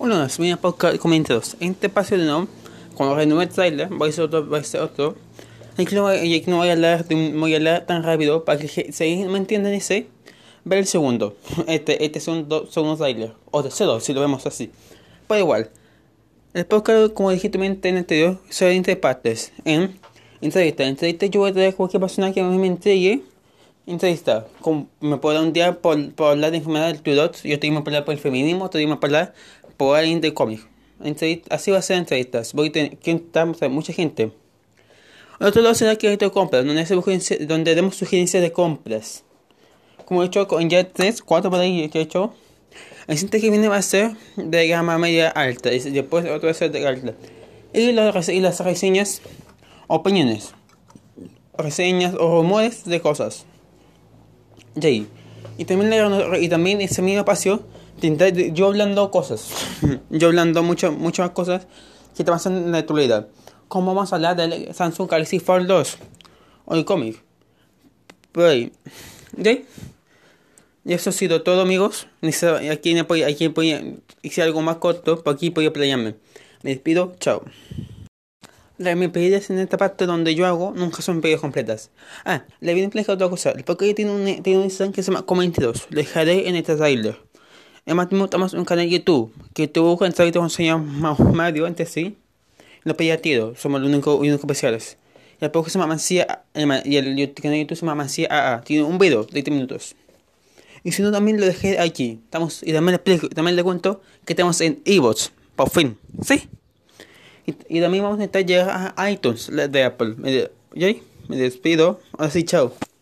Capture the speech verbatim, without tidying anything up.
Uno más, mira podcast comentarios. En este espacio de no, cuando renueve el trailer, voy a hacer otro, voy a hacer otro. Aquí no, voy- aquí no voy a hablar, de un- voy a hablar tan rápido para que si no me entienden ese, ver el segundo. Este, este son dos segundos trailer. O tercero, si lo vemos así. Pero igual. El podcast, como dije también en el anterior, será en tres partes. En entrevista. En entrevista yo voy a traer cualquier persona que a mí me entregue. Entrevista. Como me puedo dar un día por, por hablar de enfermedad del Tourette. Yo te digo a hablar por el feminismo, te digo a hablar por alguien del cómic. Entrevista, así va a ser entrevistas. Voy a tener que estamos mucha gente. El otro lado será que de compras, donde, se, donde demos sugerencias de compras. Como he hecho con ya tres, cuatro por ahí que he hecho. El siguiente que viene va a ser de gama media alta. Y después otro va a ser de alta. Y las, y las reseñas, opiniones. Reseñas o rumores de cosas. Y ahí. Y también, le, y también ese mismo espacio, yo hablando cosas. yo hablando muchas muchas cosas que te pasan en la actualidad. Como vamos a hablar del Samsung Galaxy Fold dos. O el cómic. Por ahí. ¿Ok? Y eso ha sido todo, amigos. Aquí, aquí hice algo más corto, por aquí voy a playarme. Me despido, chao. Las mis pedidas en esta parte donde yo hago nunca son pedidas completas. Ah, le voy a explicar otra cosa. El Poké tiene un, tiene un Instagram que se llama Comentarios. Lo dejaré en este trailer. Además, tenemos un canal de YouTube que tuvo un trailer con el señor Mario antes sí. Lo pedí a tiro, somos los únicos único especiales. Y el Poké se llama Mancía. Y el canal de YouTube se llama Mancía A A. Tiene un video de veinte minutos. Y si no, también lo dejé aquí. Estamos, y también le explico, también le cuento que estamos en iVoox. Por fin. ¿Sí? Y, y también vamos a intentar llegar a iTunes de Apple. ¿Y ahí? Me despido. Ahora sí, chao.